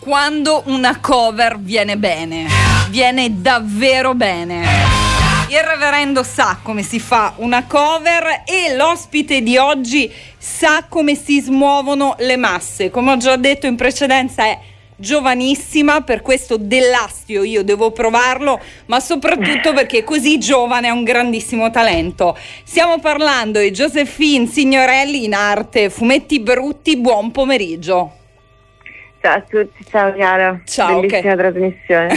quando una cover viene bene, viene davvero bene. Il reverendo sa come si fa una cover e l'ospite di oggi sa come si smuovono le masse. Come ho già detto in precedenza, è giovanissima, per questo dell'astio io devo provarlo, ma soprattutto perché così giovane ha un grandissimo talento. Stiamo parlando di Josephine Signorelli, in arte Fumetti Brutti. Buon pomeriggio. Ciao a tutti, ciao Chiara. Ciao, bellissima trasmissione.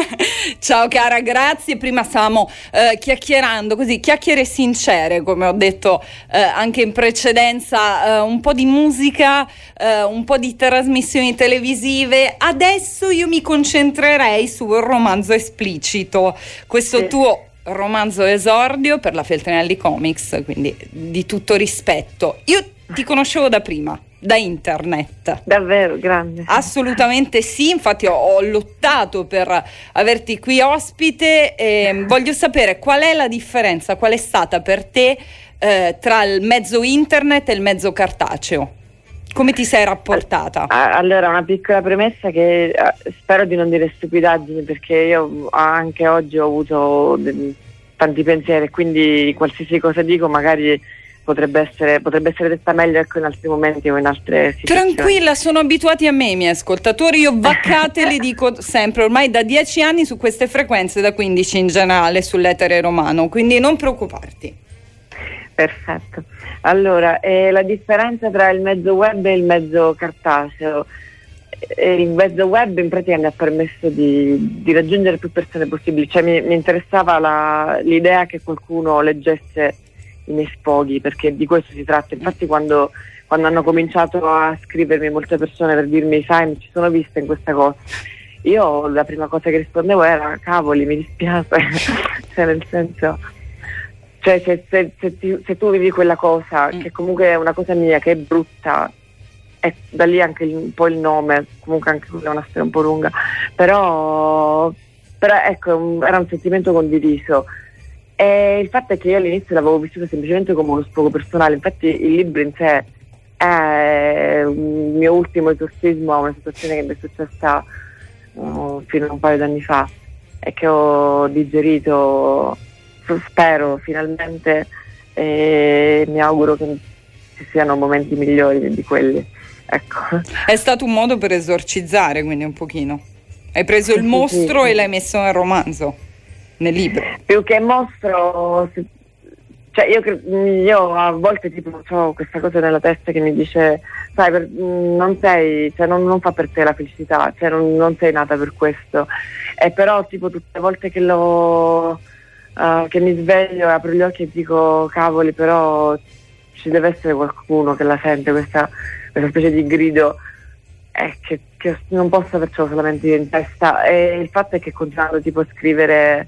Ciao cara, grazie. Prima stavamo chiacchierando, così chiacchiere sincere, come ho detto anche in precedenza, un po' di musica, un po' di trasmissioni televisive. Adesso io mi concentrerei sul romanzo esplicito, questo tuo romanzo esordio per la Feltrinelli Comics, quindi di tutto rispetto. Io ti conoscevo da prima, da internet. Davvero, grande. Assolutamente sì, infatti ho lottato per averti qui ospite e voglio sapere qual è la differenza, qual è stata per te tra il mezzo internet e il mezzo cartaceo. Come ti sei rapportata? Allora, una piccola premessa che spero di non dire stupidaggini, perché io anche oggi ho avuto tanti pensieri, quindi qualsiasi cosa dico magari potrebbe essere detta meglio, ecco, in altri momenti o in altre situazioni. Tranquilla, sono abituati a me i miei ascoltatori, io vaccate li dico sempre, ormai da 10 anni su queste frequenze, da 15 in generale sull'etere romano, quindi non preoccuparti. Perfetto. Allora, la differenza tra il mezzo web e il mezzo cartaceo. Il mezzo web in pratica mi ha permesso di raggiungere più persone possibili, cioè mi interessava l'idea che qualcuno leggesse i miei sfoghi, perché di questo si tratta. Infatti quando hanno cominciato a scrivermi molte persone per dirmi sai, mi ci sono vista in questa cosa, io la prima cosa che rispondevo era cavoli, mi dispiace. Cioè, nel senso, cioè se tu vivi quella cosa che comunque è una cosa mia, che è brutta, e da lì anche un po' il nome, comunque anche quella è una storia un po' lunga, però ecco, era un sentimento condiviso. E il fatto è che io all'inizio l'avevo vissuto semplicemente come uno sfogo personale. Infatti il libro in sé è un mio ultimo esorcismo a una situazione che mi è successa fino a un paio d'anni fa e che ho digerito, spero, finalmente, e mi auguro che ci siano momenti migliori di quelli. Ecco. È stato un modo per esorcizzare, quindi un pochino. Hai preso il mostro e l'hai messo nel romanzo, nel libro. Più che mostro, cioè io a volte tipo ho questa cosa nella testa che mi dice sai, non sei, cioè non fa per te la felicità, cioè non sei nata per questo. E però tipo tutte le volte che che mi sveglio, apro gli occhi e dico cavoli, però ci deve essere qualcuno che la sente questa specie di grido, che non posso avercelo solamente in testa. E il fatto è che continuando tipo a scrivere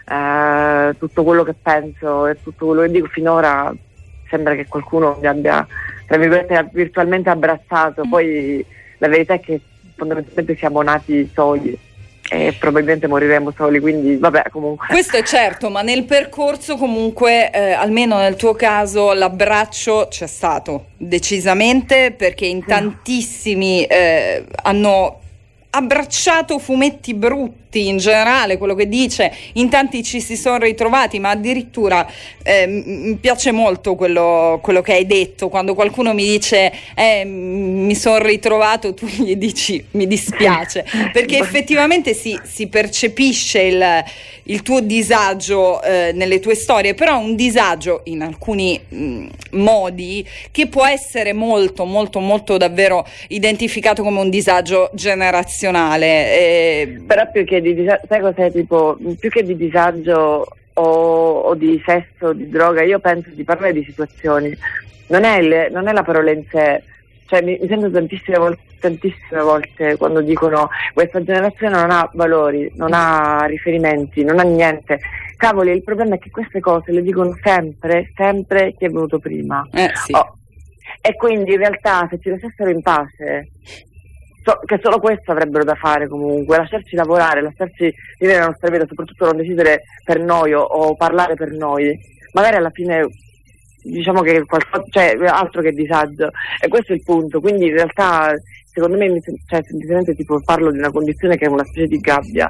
tutto quello che penso e tutto quello che dico finora, sembra che qualcuno mi abbia, tra virgolette, virtualmente abbracciato. Poi la verità è che fondamentalmente siamo nati soli e probabilmente moriremo soli, quindi vabbè, comunque. Questo è certo, ma nel percorso comunque, almeno nel tuo caso, l'abbraccio c'è stato, decisamente, perché in tantissimi hanno abbracciato Fumetti Brutti in generale, quello che dice, in tanti ci si sono ritrovati, ma addirittura mi piace molto quello che hai detto, quando qualcuno mi dice mi sono ritrovato, tu gli dici mi dispiace, perché effettivamente si percepisce il tuo disagio nelle tue storie, però un disagio in alcuni modi che può essere molto molto molto davvero identificato come un disagio generazionale. Però più che di disagio, sai cos'è, tipo, più che di disagio o di sesso, di droga, io penso di parlare di situazioni, non è la parola in sé. Cioè mi sento tantissime volte quando dicono questa generazione non ha valori, non ha riferimenti, non ha niente. Cavoli, il problema è che queste cose le dicono sempre chi è venuto prima. Sì. E quindi in realtà se ci lasciassero in pace, che solo questo avrebbero da fare, comunque lasciarci lavorare, lasciarci vivere la nostra vita, soprattutto non decidere per noi o parlare per noi, magari alla fine diciamo che qualcosa, cioè altro che disagio, e questo è il punto. Quindi in realtà secondo me, cioè, semplicemente tipo parlo di una condizione che è una specie di gabbia,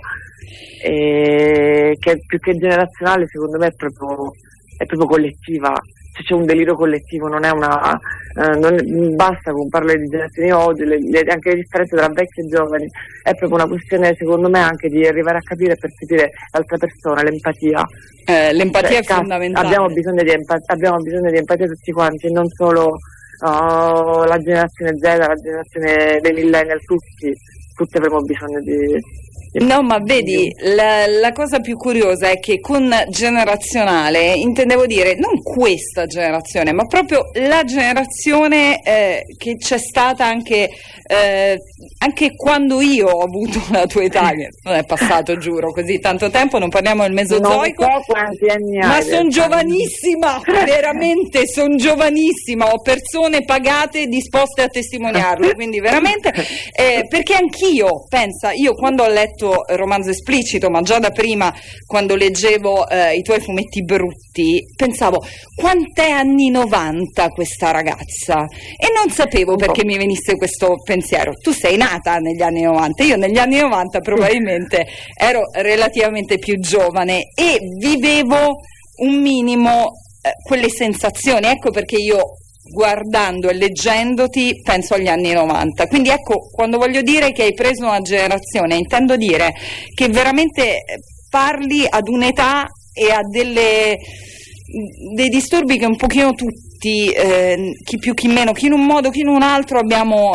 che più che generazionale secondo me è proprio collettiva. Cioè, c'è un delirio collettivo, non è una non basta con parlare di generazioni oggi, anche le differenze tra vecchi e giovani, è proprio una questione secondo me anche di arrivare a capire e percepire l'altra persona, l'empatia. L'empatia è fondamentale. Abbiamo bisogno di empatia tutti quanti, non solo la generazione Z, la generazione dei millennial, tutti avremo bisogno di... No, ma vedi, la cosa più curiosa è che con generazionale intendevo dire non questa generazione, ma proprio la generazione che c'è stata anche quando io ho avuto la tua età, che non è passato, giuro, così tanto tempo, non parliamo del Mesozoico, non so quanti anni hai, ma sono giovanissima, veramente sono giovanissima, ho persone pagate disposte a testimoniarlo, quindi veramente, perché anch'io, pensa, io quando ho letto Romanzo Esplicito, ma già da prima quando leggevo i tuoi fumetti brutti, pensavo quant'è anni 90 questa ragazza, e non sapevo perché mi venisse questo pensiero. Tu sei nata negli anni 90, io negli anni 90 probabilmente ero relativamente più giovane e vivevo un minimo quelle sensazioni, ecco perché io guardando e leggendoti penso agli anni 90, quindi ecco, quando voglio dire che hai preso una generazione intendo dire che veramente parli ad un'età e a dei disturbi che un pochino tutti, chi più chi meno, chi in un modo chi in un altro abbiamo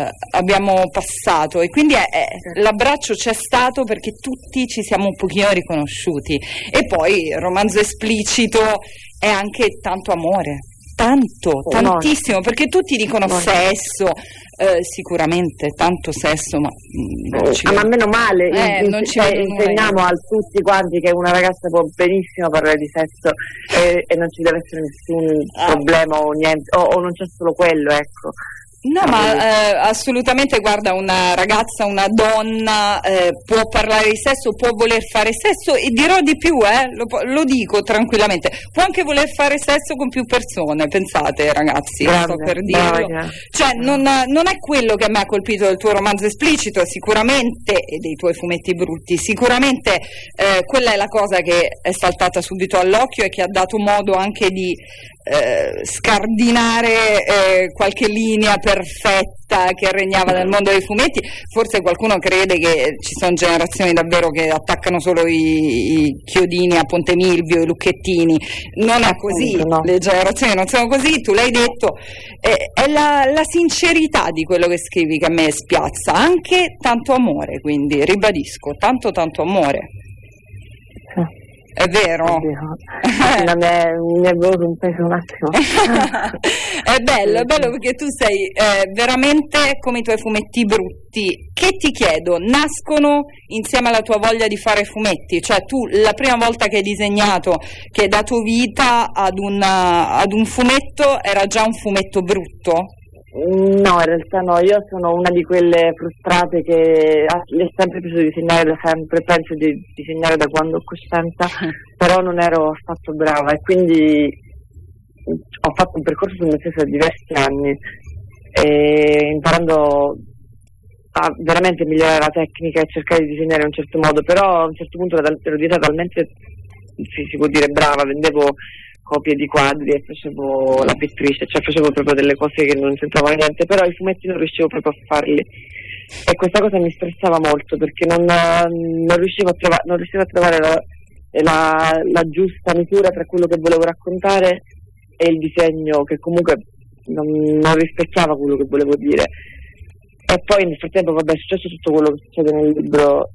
passato, e quindi l'abbraccio c'è stato perché tutti ci siamo un pochino riconosciuti. E poi il Romanzo Esplicito è anche tanto amore, tantissimo, perché tutti dicono sesso, sicuramente tanto sesso, ma meno male, non ci insegniamo a tutti quanti che una ragazza può benissimo parlare di sesso e non ci deve essere nessun problema o niente, o non c'è solo quello, ecco. No, ma assolutamente, guarda, una ragazza, una donna può parlare di sesso, può voler fare sesso, e dirò di più, lo dico tranquillamente, può anche voler fare sesso con più persone, pensate ragazzi, sto per dirlo. Cioè non è quello che a me ha colpito del tuo Romanzo Esplicito, sicuramente, e dei tuoi fumetti brutti, sicuramente quella è la cosa che è saltata subito all'occhio e che ha dato modo anche di scardinare qualche linea perfetta che regnava nel mondo dei fumetti. Forse qualcuno crede che ci sono generazioni davvero che attaccano solo i chiodini a Ponte Milvio, i lucchettini. Non è così, no. Le generazioni non sono così, tu l'hai detto, è la sincerità di quello che scrivi che a me spiazza, anche tanto amore, quindi ribadisco, tanto amore. È vero? Mi avevo un peso un attimo. È bello perché tu sei veramente come i tuoi fumetti brutti, che ti chiedo, nascono insieme alla tua voglia di fare fumetti, cioè tu la prima volta che hai disegnato, che hai dato vita ad un fumetto, era già un fumetto brutto? No, in realtà no, io sono una di quelle frustrate che le è sempre piaciuto disegnare da sempre, penso di disegnare da quando ho coscienza, però non ero affatto brava e quindi ho fatto un percorso su me stessa di diversi anni, imparando a veramente migliorare la tecnica e cercare di disegnare in un certo modo, però a un certo punto ero diventata talmente, si può dire, brava, vendevo copie di quadri e facevo la pittrice, cioè facevo proprio delle cose che non c'entravano niente, però i fumetti non riuscivo proprio a farli e questa cosa mi stressava molto perché non riuscivo a trovare la giusta misura tra quello che volevo raccontare e il disegno che comunque non rispecchiava quello che volevo dire. E poi nel frattempo è successo tutto quello che succede nel libro,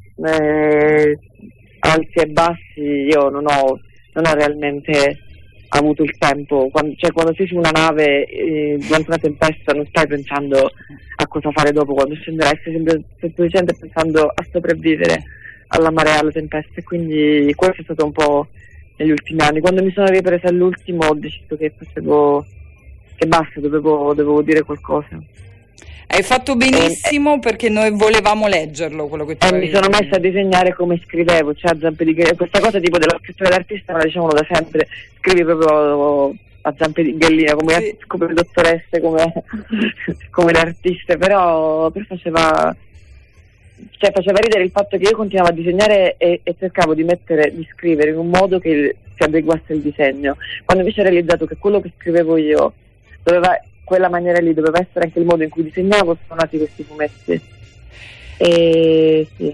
alti e bassi, io non ho realmente avuto il tempo, quando sei su una nave durante una tempesta non stai pensando a cosa fare dopo quando scenderai, stai semplicemente pensando a sopravvivere alla marea, alla tempesta, e quindi questo è stato un po' negli ultimi anni. Quando mi sono ripresa all'ultimo ho deciso che basta, dovevo dire qualcosa. Hai fatto benissimo perché noi volevamo leggerlo, quello che tu avevi. Mi sono messa a disegnare come scrivevo, cioè a zampe di questa cosa tipo della scrittura dell'artista, ma diciamolo da sempre, scrivi proprio a zampe di gallina, come le dottoresse, come le artiste, però faceva ridere il fatto che io continuavo a disegnare e cercavo di scrivere in un modo che si adeguasse al disegno, quando invece ho realizzato che quello che scrivevo io quella maniera lì doveva essere anche il modo in cui disegnavo, sono nati questi fumetti. E sì.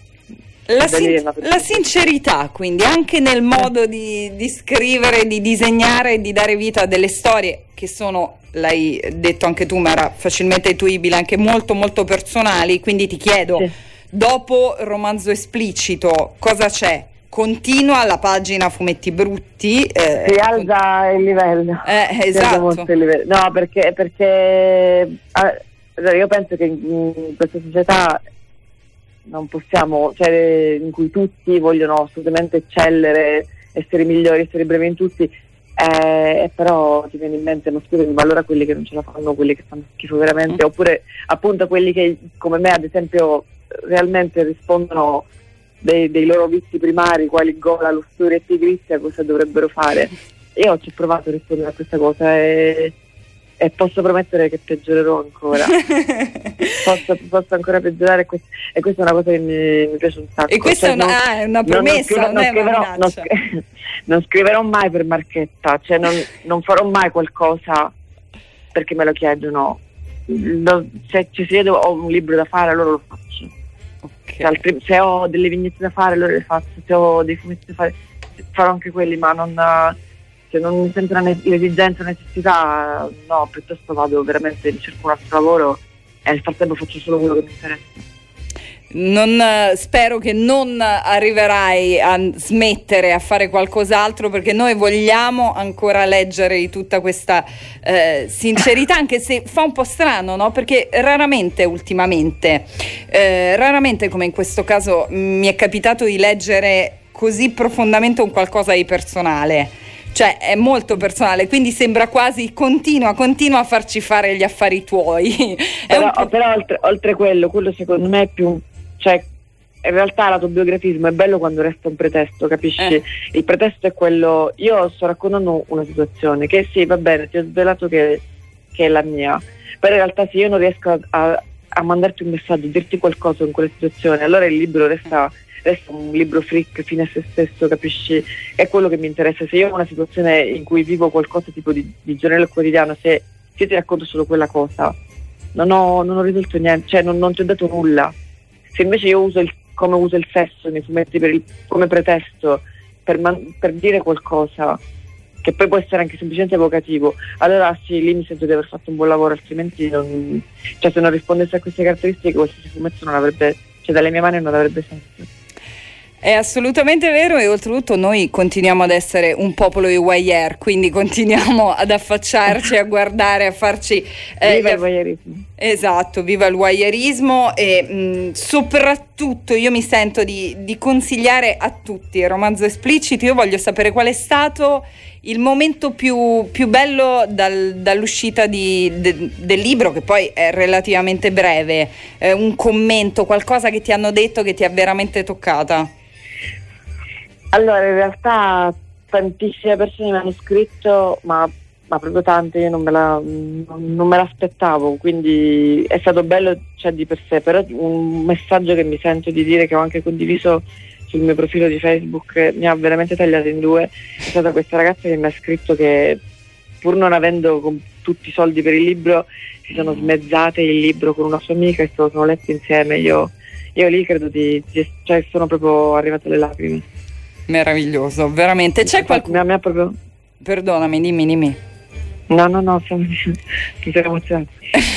La sincerità, quindi, anche nel modo di scrivere, di disegnare, di dare vita a delle storie che sono, l'hai detto anche tu, ma era facilmente intuibile, anche molto molto personali. Quindi ti chiedo, dopo Romanzo Esplicito, cosa c'è? Continua la pagina Fumetti Brutti? Si alza il livello. Esatto. Molto il livello. No, perché io penso che in questa società non possiamo, in cui tutti vogliono assolutamente eccellere, essere migliori, essere bravi in tutti, però ti viene in mente, ma scusami, ma allora quelli che non ce la fanno, quelli che fanno schifo veramente, oppure appunto quelli che come me ad esempio realmente rispondono dei loro vizi primari, quali gola, lussuria e pigrizia, cosa dovrebbero fare. Io ci ho provato a rispondere a questa cosa e posso promettere che peggiorerò ancora. posso ancora peggiorare, e questa è una cosa che mi piace un sacco. E questa è una promessa, non è una minaccia. Non scriverò mai per marchetta, non farò mai qualcosa perché me lo chiedono. Se ci siedo, ho un libro da fare, allora lo faccio. Okay. Se ho delle vignette da fare, allora le faccio. Se ho dei fumetti da fare, farò anche quelli, ma non mi sento l'esigenza, la necessità, no, piuttosto vado veramente, cerco un altro lavoro e nel frattempo faccio solo quello che mi interessa. Spero che non arriverai a smettere a fare qualcos'altro, perché noi vogliamo ancora leggere di tutta questa sincerità, anche se fa un po' strano, no? Perché raramente ultimamente, come in questo caso, mi è capitato di leggere così profondamente un qualcosa di personale. Cioè è molto personale, quindi sembra quasi continua a farci fare gli affari tuoi. Però oltre quello secondo me è più, cioè in realtà l'autobiografismo è bello quando resta un pretesto, capisci? Il pretesto è quello, io sto raccontando una situazione che sì, va bene, ti ho svelato che è la mia, però in realtà se io non riesco a mandarti un messaggio, a dirti qualcosa in quella situazione, allora il libro resta un libro freak fine a se stesso, capisci? È quello che mi interessa. Se io ho una situazione in cui vivo qualcosa tipo di giornale quotidiano, se ti racconto solo quella cosa, non ho risolto niente, cioè non ti ho dato nulla. Se invece io come uso il sesso nei fumetti come pretesto per dire qualcosa che poi può essere anche semplicemente evocativo, allora sì, lì mi sento di aver fatto un buon lavoro, altrimenti se non rispondesse a queste caratteristiche qualsiasi fumetto non avrebbe, dalle mie mani non avrebbe senso. È assolutamente vero, e oltretutto noi continuiamo ad essere un popolo di voyeur, quindi continuiamo ad affacciarci, a guardare, a farci... viva il voyeurismo. Esatto, viva il voyeurismo, e soprattutto io mi sento di consigliare a tutti il Romanzo Esplicito. Io voglio sapere qual è stato il momento più bello dall'uscita del libro, che poi è relativamente breve, un commento, qualcosa che ti hanno detto che ti ha veramente toccata. Allora, in realtà tantissime persone mi hanno scritto, ma proprio tante, io non me l'aspettavo, quindi è stato bello, di per sé, però un messaggio che mi sento di dire, che ho anche condiviso sul mio profilo di Facebook, mi ha veramente tagliato in due. È stata questa ragazza che mi ha scritto che, pur non avendo tutti i soldi per il libro, si sono smezzate il libro con una sua amica e se lo sono letti insieme. Io lì credo sono proprio arrivate le lacrime. Meraviglioso, veramente. C'è qualcuno? Mi ha proprio... Perdonami, dimmi. No, mi sono emozionato.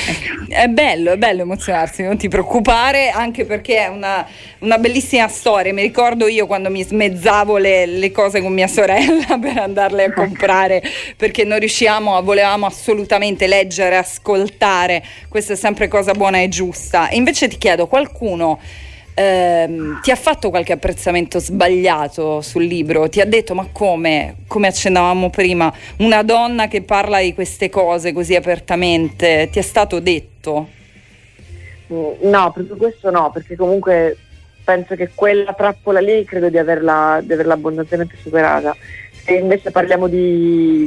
È bello emozionarsi, non ti preoccupare, anche perché è una bellissima storia. Mi ricordo io quando mi smezzavo le cose con mia sorella per andarle a comprare, perché non volevamo assolutamente leggere, ascoltare. Questa è sempre cosa buona e giusta. E invece ti chiedo, qualcuno ti ha fatto qualche apprezzamento sbagliato sul libro? Ti ha detto, ma come accennavamo prima, una donna che parla di queste cose così apertamente, ti è stato detto? No, proprio questo no, perché comunque penso che quella trappola lì credo di averla abbondantemente superata. Se invece parliamo di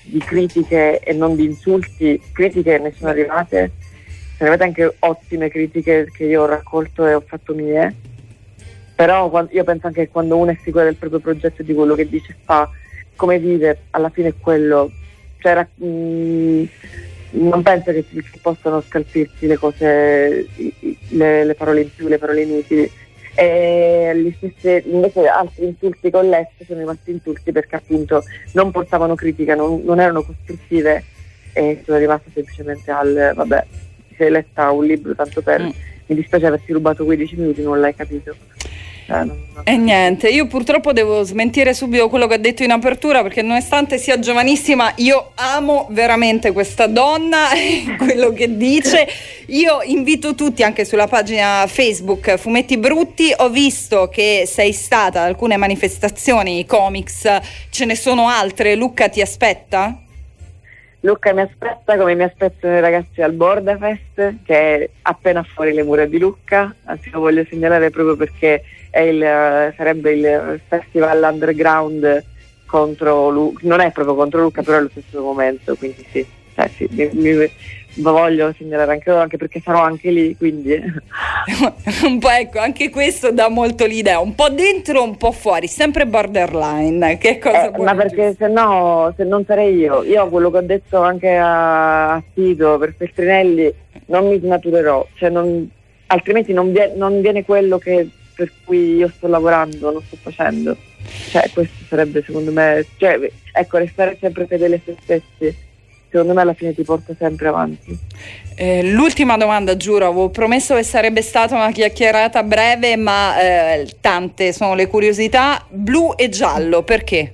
di critiche e non di insulti. Critiche ne sono arrivate, se ne avete anche ottime critiche che io ho raccolto e ho fatto mie, però io penso anche che quando uno è sicuro del proprio progetto e di quello che dice fa, come vive, alla fine è quello, cioè, non penso che possano scalfirti le cose, le parole in più, le parole inutili. E invece altri insulti con l'est sono rimasti insulti perché appunto non portavano critica, non erano costruttive, e sono rimasta semplicemente al vabbè, ti sei letta un libro tanto per mi dispiace averti rubato 15 minuti, non l'hai capito. E niente, io purtroppo devo smentire subito quello che ha detto in apertura, perché nonostante sia giovanissima io amo veramente questa donna e quello che dice. Io invito tutti anche sulla pagina Facebook Fumetti Brutti, ho visto che sei stata ad alcune manifestazioni comics, ce ne sono altre, Lucca ti aspetta? Luca mi aspetta, come mi aspettano i ragazzi al Bordafest, che è appena fuori le mura di Lucca, anzi lo voglio segnalare proprio perché sarebbe il festival underground contro Lucca, non è proprio contro Lucca, però è allo stesso momento, quindi sì, mi voglio segnalare anche loro, anche perché sarò anche lì, quindi un po', ecco, anche questo dà molto l'idea, un po' dentro, un po' fuori, sempre borderline, che cosa ma perché se no, se non sarei io quello che ho detto anche a Tito per Feltrinelli, non mi snaturerò, cioè altrimenti non viene quello per cui io sto lavorando, non sto facendo, cioè questo sarebbe secondo me, cioè ecco, restare sempre fedeli a se stessi secondo me alla fine ti porta sempre avanti. L'ultima domanda, giuro, avevo promesso che sarebbe stata una chiacchierata breve, ma tante sono le curiosità. Blu e giallo, perché?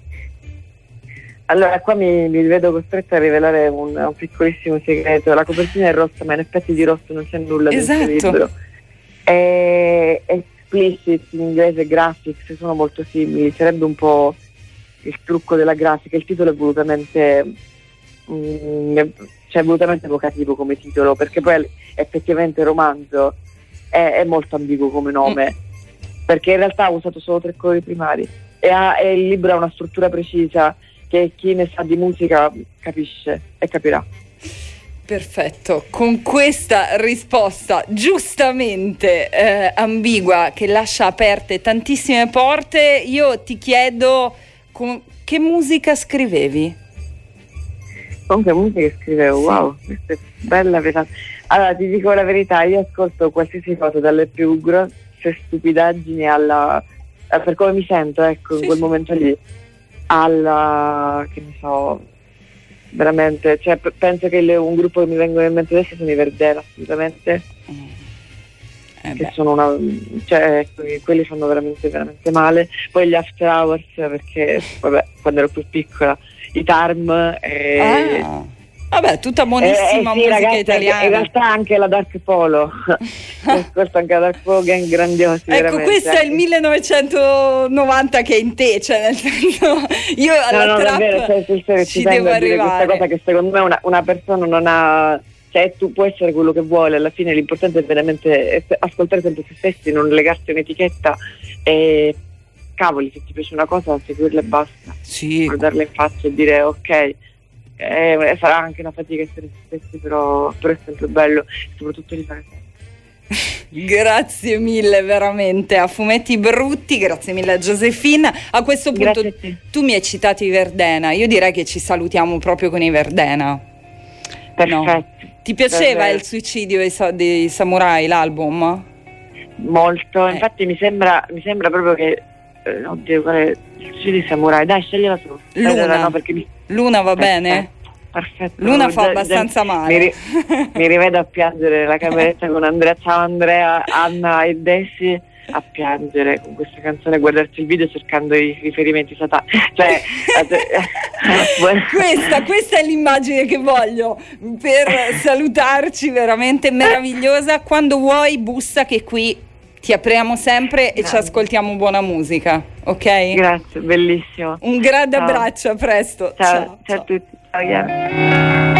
Allora qua mi vedo costretta a rivelare un piccolissimo segreto. La copertina è rossa, ma in effetti di rosso non c'è nulla esatto. Nel libro. Explicit in inglese, graphics sono molto simili, sarebbe un po' il trucco della grafica. Il titolo è volutamente evocativo come titolo, perché poi effettivamente il romanzo è molto ambiguo come nome, perché in realtà ha usato solo 3 colori primari e il libro ha una struttura precisa che chi ne sa di musica capisce e capirà. Perfetto, con questa risposta giustamente ambigua che lascia aperte tantissime porte, io ti chiedo che musica scrivevi? Comunque musica scrivevo, sì. Wow, questa è bella verità. Allora ti dico la verità, io ascolto qualsiasi cosa, dalle più grosse stupidaggini per come mi sento, ecco, sì, in quel momento lì, alla, che ne so, veramente, cioè penso che un gruppo che mi vengono in mente adesso sono i Verdena, assolutamente, che sono cioè quelli fanno veramente veramente male. Poi gli After Hours, perché vabbè, quando ero più piccola, i Tarm vabbè, tutta buonissima sì, musica ragazzi, italiana. In realtà anche la Dark Polo ascolto anche la Dark Polo, che è grandiosa. Ecco, questo è il 1990 che è in te, cioè nel senso, io alla trap ci devo arrivare. Questa cosa che secondo me una persona non ha, cioè tu puoi essere quello che vuole, alla fine l'importante è veramente ascoltare sempre se stessi, non legarsi a un'etichetta e cavoli, se ti piace una cosa seguirla e basta, sì, guardarla in faccia e dire ok, sarà anche una fatica essere se stessi, però è sempre bello, soprattutto rifare sempre. Grazie mille veramente a Fumetti Brutti, grazie mille a Josephine. A questo punto tu mi hai citato i Verdena, io direi che ci salutiamo proprio con i Verdena. Perfetto. No. Ti piaceva il suicidio dei Samurai, l'album? Molto, infatti mi sembra proprio che oddio, qual è il suicidio dei Samurai? Dai, scegliela tu. Luna, no, perché Luna va bene? Perfetto. Luna fa abbastanza male. Mi rivedo a piangere nella cameretta con Andrea. Ciao Andrea, Anna e Desi a piangere con questa canzone, a guardarci il video cercando i riferimenti satanici. Cioè, questa è l'immagine che voglio per salutarci, veramente meravigliosa. Quando vuoi bussa, che qui ti apriamo sempre e ci ascoltiamo buona musica, ok? Grazie, bellissimo. Un grande abbraccio, a presto. Ciao a tutti. Ciao Chiara.